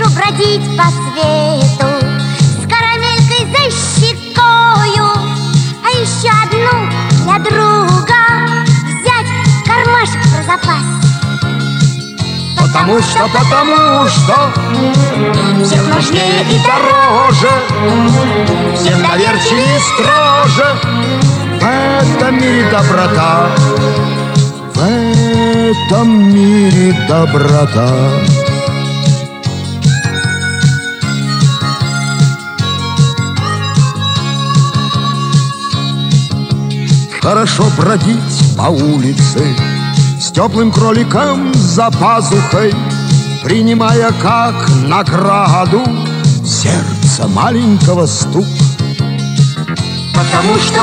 бродить по свету с карамелькой за щекою, а еще одну для друга взять кармашек про запас. Потому что всех нужнее и дороже, всех доверчивее и строже. В этом мире доброта, в этом мире доброта. Хорошо бродить по улице с теплым кроликом за пазухой, принимая как награду сердце маленького стук. Потому что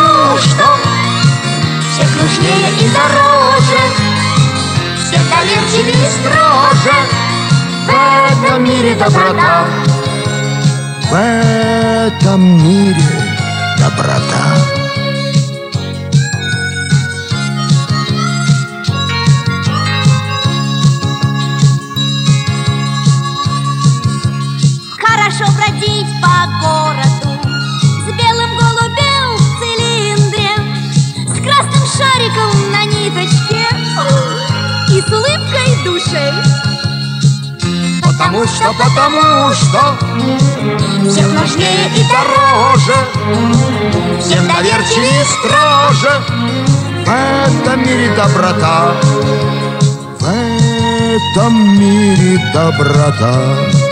всех нужнее и дороже, всех доверчивее и строже. В этом мире доброта, в этом мире доброта. Хорошо бродить по городу с белым голубем в цилиндре, с красным шариком на ниточке и с улыбкой душей. Потому что всех нужнее и дороже, всех доверчивее и строже. В этом мире доброта, в этом мире доброта.